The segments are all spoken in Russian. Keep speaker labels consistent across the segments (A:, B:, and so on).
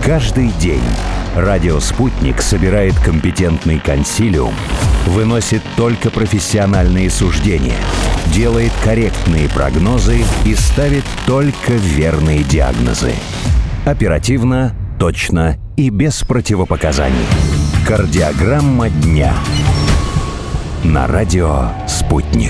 A: Каждый день радио «Спутник» собирает компетентный консилиум, выносит только профессиональные суждения, делает корректные прогнозы и ставит только верные диагнозы. Оперативно, точно и без противопоказаний. Кардиограмма дня. На радио «Спутник».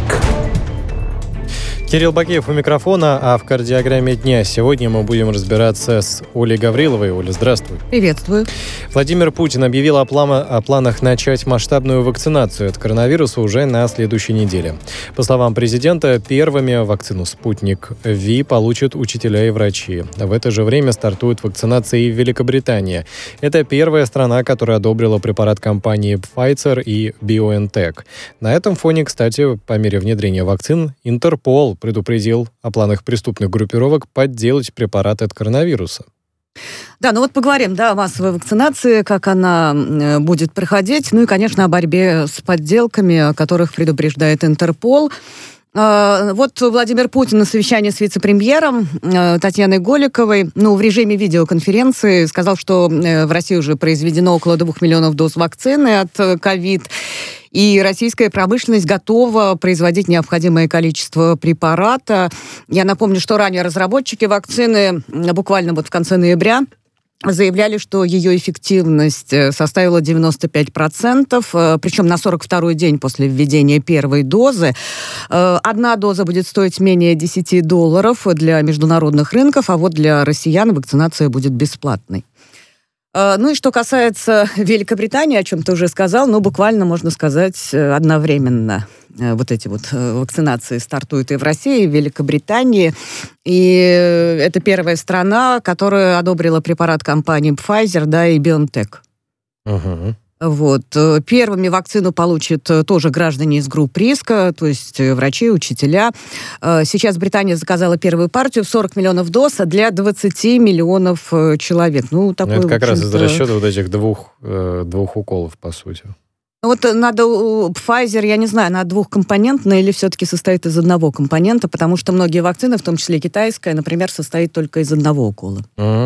B: Кирилл Бакеев у микрофона, а в кардиограмме дня сегодня мы будем разбираться с Олей Гавриловой. Оля, здравствуй.
C: Приветствую.
B: Владимир Путин объявил о планах начать масштабную вакцинацию от коронавируса уже на следующей неделе. По словам президента, первыми вакцину «Спутник Ви» получат учителя и врачи. В это же время стартует вакцинация и в Великобритании. Это первая страна, которая одобрила препарат компании Pfizer и BioNTech. На этом фоне, кстати, по мере внедрения вакцин, Интерпол предупредил о планах преступных группировок подделать препараты от коронавируса.
C: Да, ну вот поговорим, о массовой вакцинации, как она будет проходить, ну и, конечно, о борьбе с подделками, о которых предупреждает Интерпол. Вот Владимир Путин на совещании с вице-премьером Татьяной Голиковой, в режиме видеоконференции, сказал, что в России уже произведено около 2 миллионов доз вакцины от ковид, и российская промышленность готова производить необходимое количество препарата. Я напомню, что ранее разработчики вакцины буквально в конце ноября заявляли, что ее эффективность составила 95%, причем на 42-й день после введения первой дозы. Одна доза будет стоить менее $10 для международных рынков, а вот для россиян вакцинация будет бесплатной. Ну и что касается Великобритании, о чем ты уже сказал, буквально, можно сказать, одновременно эти вакцинации стартуют и в России, и в Великобритании. И это первая страна, которая одобрила препарат компании Pfizer, и BioNTech.
B: Угу.
C: Первыми вакцину получат тоже граждане из групп риска, то есть врачи, учителя. Сейчас Британия заказала первую партию в 40 миллионов доз для 20 миллионов человек.
B: Это как раз из-за расчета этих двух уколов, по сути.
C: Надо Pfizer, я не знаю, она двухкомпонентная или все-таки состоит из одного компонента, потому что многие вакцины, в том числе китайская, например, состоит только из одного укола.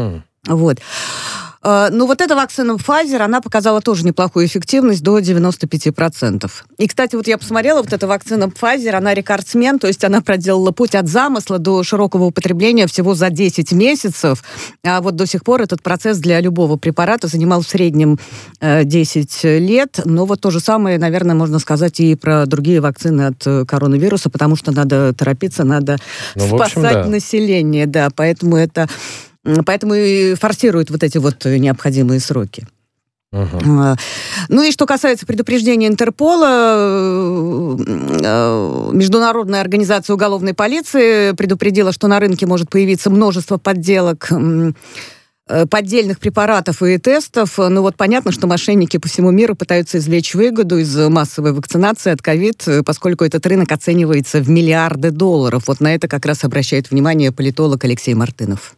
C: Эта вакцина Pfizer, она показала тоже неплохую эффективность до 95%. И, кстати, я посмотрела, эта вакцина Pfizer, она рекордсмен, то есть она проделала путь от замысла до широкого употребления всего за 10 месяцев. А до сих пор этот процесс для любого препарата занимал в среднем 10 лет. Но то же самое, наверное, можно сказать и про другие вакцины от коронавируса, потому что надо торопиться, надо спасать население. Поэтому и форсируют эти необходимые сроки. И что касается предупреждения Интерпола, Международная организация уголовной полиции предупредила, что на рынке может появиться множество подделок, поддельных препаратов и тестов. Понятно, что мошенники по всему миру пытаются извлечь выгоду из массовой вакцинации от ковид, поскольку этот рынок оценивается в миллиарды долларов. На это как раз обращает внимание политолог Алексей Мартынов.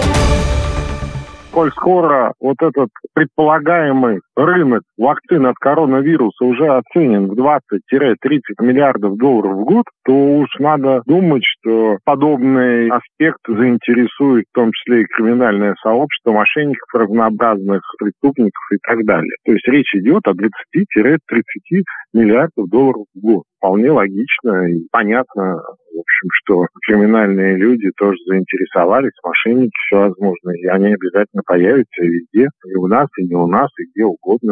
D: Коль скоро этот предполагаемый рынок вакцин от коронавируса уже оценен в 20-30 миллиардов долларов в год, то уж надо думать, что подобный аспект заинтересует в том числе и криминальное сообщество, мошенников разнообразных, преступников и так далее. То есть речь идет о 20-30 миллиардов долларов в год. Вполне логично и понятно, что криминальные люди тоже заинтересовались, мошенники всевозможные, и они обязательно появятся везде, и у нас, и не у нас, и где угодно.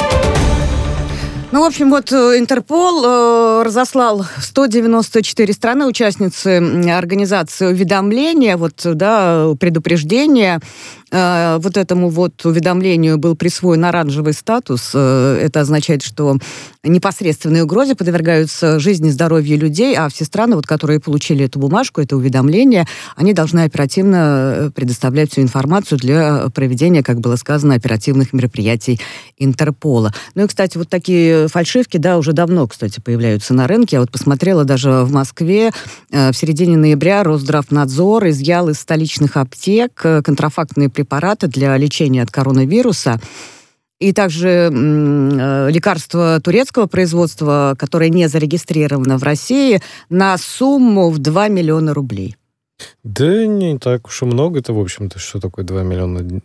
C: Интерпол разослал в 194 страны участницы организации уведомления, предупреждения. Этому уведомлению был присвоен оранжевый статус. Это означает, что непосредственной угрозе подвергаются жизни и здоровью людей, а все страны, которые получили эту бумажку, это уведомление, они должны оперативно предоставлять всю информацию для проведения, как было сказано, оперативных мероприятий Интерпола. И, кстати, такие фальшивки, уже давно, кстати, появляются на рынке. Я посмотрела даже в Москве в середине ноября Росздравнадзор изъял из столичных аптек контрафактные препараты для лечения от коронавируса. И также лекарство турецкого производства, которое не зарегистрировано в России, на сумму в 2 миллиона рублей.
B: Да не так уж и много это, в общем-то. Что такое 2 миллиона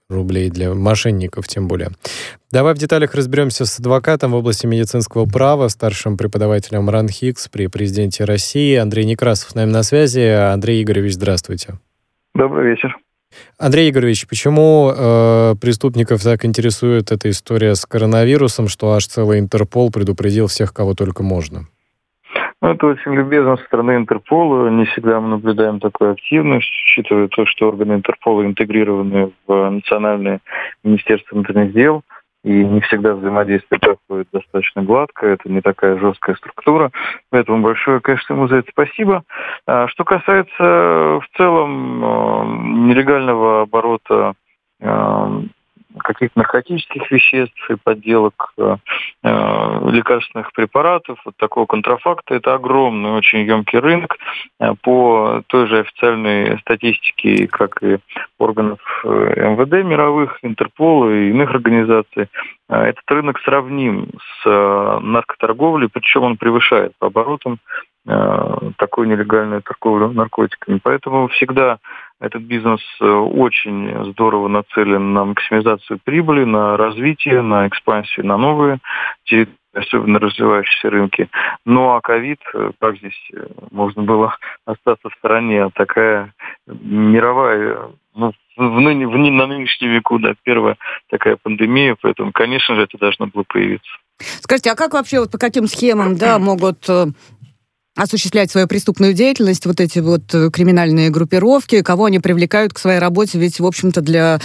B: рублей для мошенников тем более. Давай в деталях разберемся с адвокатом в области медицинского права, старшим преподавателем РАНХИКС при президенте России. Андрей Некрасов с нами на связи. Андрей Игоревич, здравствуйте.
E: Добрый вечер.
B: Андрей Игоревич, почему преступников так интересует эта история с коронавирусом, что аж целый Интерпол предупредил всех, кого только можно?
E: Это очень любезно со стороны Интерпола. Не всегда мы наблюдаем такую активность, учитывая то, что органы Интерпола интегрированы в Национальное министерство внутренних дел, и не всегда взаимодействие проходит достаточно гладко, это не такая жесткая структура. Поэтому большое, конечно, ему за это спасибо. Что касается в целом нелегального оборота каких-то наркотических веществ и подделок лекарственных препаратов, вот такого контрафакта, это огромный, очень емкий рынок. По той же официальной статистике, как и органов МВД мировых, Интерпола и иных организаций, этот рынок сравним с наркоторговлей, причем он превышает по оборотам такую нелегальную торговлю наркотиками. Поэтому всегда этот бизнес очень здорово нацелен на максимизацию прибыли, на развитие, на экспансию, на новые территории, особенно развивающиеся рынки. Ну а ковид, как здесь можно было остаться в стороне? Такая мировая, на нынешнем веку, да, первая такая пандемия, поэтому, конечно же, это должно было появиться.
C: Скажите, а как вообще, вот по каким схемам, да, могут осуществлять свою преступную деятельность вот эти вот криминальные группировки, кого они привлекают к своей работе? Ведь, в общем-то, для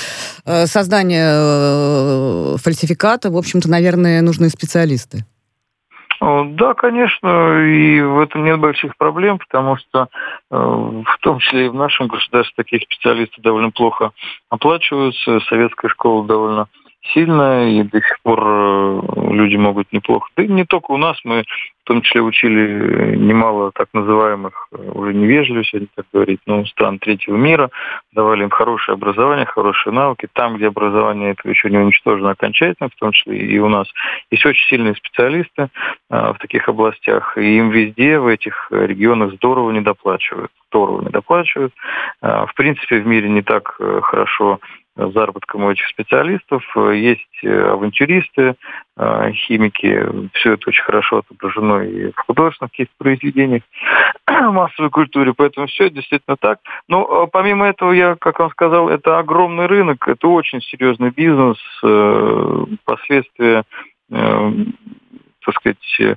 C: создания фальсификата, в общем-то, наверное, нужны специалисты.
E: Да, конечно, и в этом нет больших проблем, потому что в том числе и в нашем государстве такие специалисты довольно плохо оплачиваются, советская школа довольно сильная, и до сих пор люди могут неплохо. Да и не только у нас, мы в том числе учили немало так называемых, уже не вежливо сегодня так говорить, но стран третьего мира, давали им хорошее образование, хорошие навыки. Там, где образование это еще не уничтожено окончательно, в том числе и у нас, есть очень сильные специалисты в таких областях, и им везде, в этих регионах здорово недоплачивают. В принципе, в мире не так хорошо заработком у этих специалистов. Есть авантюристы, химики. Все это очень хорошо отображено и в художественных каких-то произведениях, в массовой культуре. Поэтому все это действительно так. Но помимо этого, я, как вам сказал, это огромный рынок, это очень серьезный бизнес. Последствия, так сказать,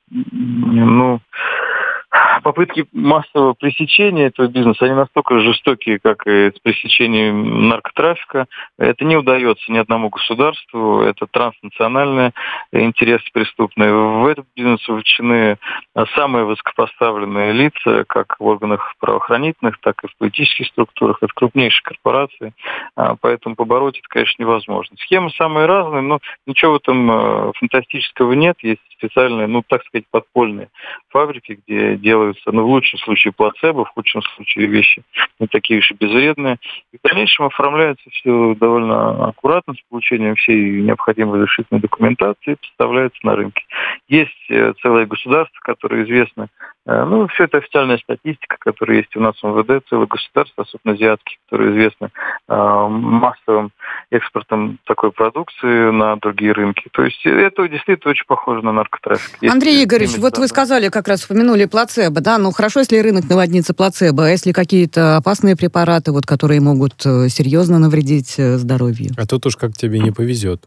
E: попытки массового пресечения этого бизнеса, они настолько жестокие, как и с пресечением наркотрафика. Это не удается ни одному государству, это транснациональные интересы преступные. В этот бизнес вовлечены самые высокопоставленные лица, как в органах правоохранительных, так и в политических структурах, это крупнейшие корпорации, поэтому побороть это, конечно, невозможно. Схемы самые разные, но ничего в этом фантастического нет. Есть специальные, так сказать, подпольные фабрики, где делаются, в лучшем случае плацебо, в худшем случае вещи не такие уж и безвредные. И в дальнейшем оформляется все довольно аккуратно, с получением всей необходимой разрешительной документации, поставляется на рынке. Есть целые государства, которые известны. Все это официальная статистика, которая есть у нас в МВД, целые государства, особенно азиатские, которые известны массовым экспортом такой продукции на другие рынки. То есть это действительно очень похоже на наркотрафик.
C: Андрей Игоревич, вот вы сказали, как раз упомянули плацебо, да, хорошо, если рынок наводнится плацебо, а если какие-то опасные препараты, которые могут серьезно навредить здоровью?
B: А тут уж как тебе не повезет.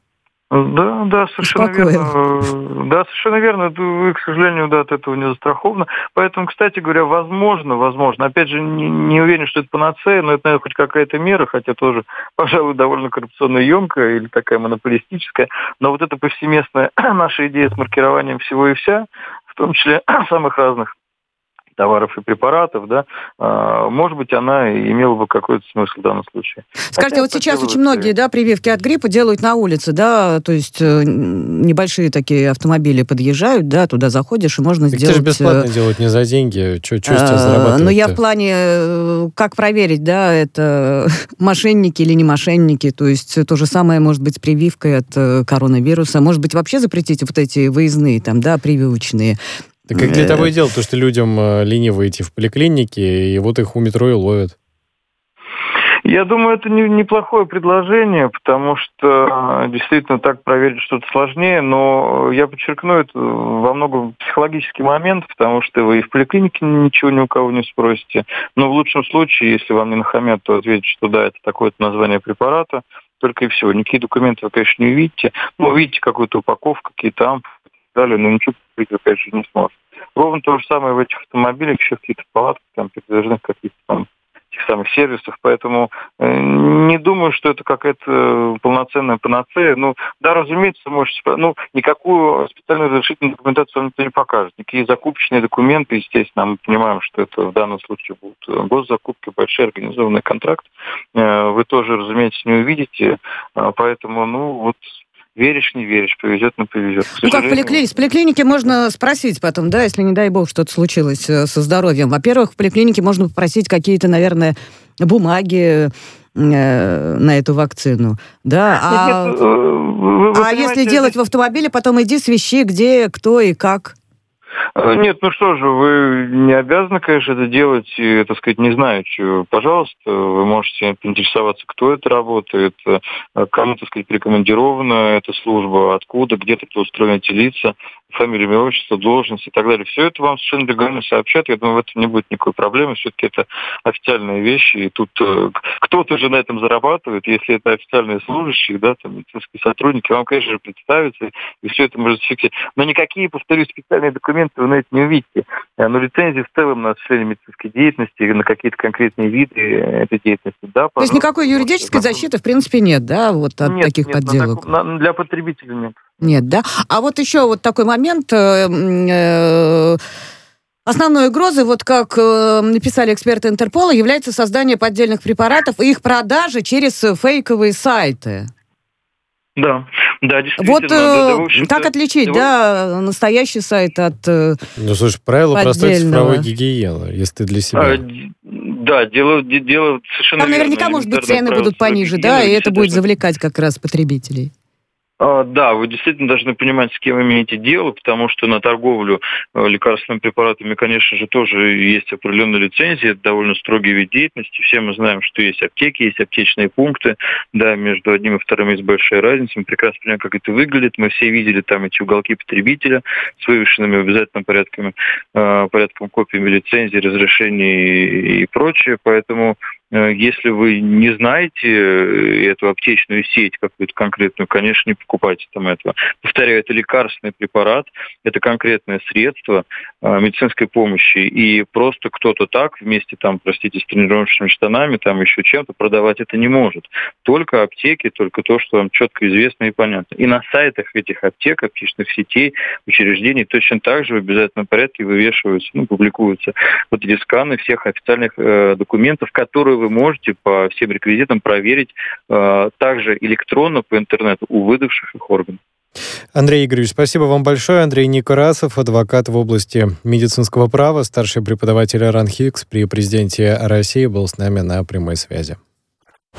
E: Да, совершенно верно. Да, совершенно верно. Вы, к сожалению, от этого не застрахованы. Поэтому, кстати говоря, возможно. Опять же, не уверен, что это панацея, но это, наверное, хоть какая-то мера, хотя тоже, пожалуй, довольно коррупционно емкая или такая монополистическая. Но вот эта повсеместная наша идея с маркированием всего и вся, в том числе самых разных товаров и препаратов, да, может быть, она имела бы какой-то смысл в данном случае.
C: Скажите, вот сейчас очень многие, прививки от гриппа делают на улице, да, то есть небольшие такие автомобили подъезжают, да, туда заходишь, и можно сделать...
B: Это же бесплатно делать, не за деньги, что с тебя зарабатывать-то?
C: Но я в плане, как проверить, да, это мошенники или не мошенники, то есть то же самое может быть с прививкой от коронавируса, может быть, вообще запретить вот эти выездные, прививочные.
B: Так как для того и дело, то, что людям лениво идти в поликлинике, и вот их у метро и ловят.
E: Я думаю, это неплохое предложение, потому что действительно так проверить что-то сложнее, но я подчеркну, это во многом психологический момент, потому что вы и в поликлинике ничего ни у кого не спросите, но в лучшем случае, если вам не нахамят, то ответить, что да, это такое-то название препарата, только и всего. Никакие документы вы, конечно, не увидите, но увидите какую-то упаковку, какие-то ампулы и так далее, но ничего купить вы, конечно, не сможете. Ровно то же самое в этих автомобилях, еще в каких-то палатках, там, передвижных каких-то там тех самых сервисов, поэтому не думаю, что это какая-то полноценная панацея. Ну, да, разумеется, можете... Ну, никакую специальную разрешительную документацию вам никто не покажет. Никакие закупочные документы, естественно, мы понимаем, что это в данном случае будут госзакупки, большой организованный контракт. Вы тоже, разумеется, не увидите, поэтому, ну, вот... Веришь, не веришь, повезет, не повезет.
C: Ну, как в поликлинике можно спросить потом, да, если, не дай бог, что-то случилось со здоровьем. Во-первых, в поликлинике можно попросить какие-то, наверное, бумаги на эту вакцину, да. Если делать в автомобиле, потом иди свищи, где, кто и как.
E: Нет, ну что же, вы не обязаны, конечно, это делать, и, так сказать, не знаю, что. Пожалуйста, вы можете поинтересоваться, кто это работает, кому, так сказать, рекомендована эта служба, откуда, где-то устроены эти лица, фамилия, имя, отчество, должность и так далее. Все это вам совершенно легально сообщат. Я думаю, в этом не будет никакой проблемы. Все-таки это официальные вещи, и тут кто-то же на этом зарабатывает. Если это официальные служащие, да, там, медицинские сотрудники, вам, конечно же, представится, и все это может зафиксировать. Но никакие, повторюсь, специальные документы вы на это не увидите. Но лицензии в целом на осуществление медицинской деятельности или на какие-то конкретные виды этой деятельности, да.
C: То есть никакой юридической защиты, в принципе, нет, да, вот от таких подделок?
E: Для потребителя нет.
C: Нет, да? А вот еще вот такой момент. Основной угрозой, вот как написали эксперты Интерпола, является создание поддельных препаратов и их продажа через фейковые сайты.
E: Да, действительно.
C: Вот как отличить, настоящий сайт от
B: Ну, слушай, правило простой цифровой гигиены, если ты для себя.
E: Да, дело совершенно
C: там наверняка, может быть, цены будут пониже, да, и это будет завлекать как раз потребителей.
E: Да, вы действительно должны понимать, с кем имеете дело, потому что на торговлю лекарственными препаратами, конечно же, тоже есть определенные лицензии, это довольно строгий вид деятельности. Все мы знаем, что есть аптеки, есть аптечные пункты, да, между одним и вторым есть большая разница. Мы прекрасно понимаем, как это выглядит. Мы все видели там эти уголки потребителя с вывешенными в обязательном порядком копиями лицензий, разрешений и прочее, поэтому если вы не знаете эту аптечную сеть какую-то конкретную, конечно, не покупайте там этого. Повторяю, это лекарственный препарат, это конкретное средство медицинской помощи, и просто кто-то так вместе там, с тренировочными штанами, там еще чем-то продавать это не может. Только аптеки, только то, что вам четко известно и понятно. И на сайтах этих аптек, аптечных сетей, учреждений точно так же в обязательном порядке вывешиваются, публикуются вот эти сканы всех официальных документов, которые вы можете по всем реквизитам проверить также электронно по интернету у выдавших их органов.
B: Андрей Игоревич, спасибо вам большое. Андрей Никорасов, адвокат в области медицинского права, старший преподаватель РАНХИКС при президенте России, был с нами на прямой связи.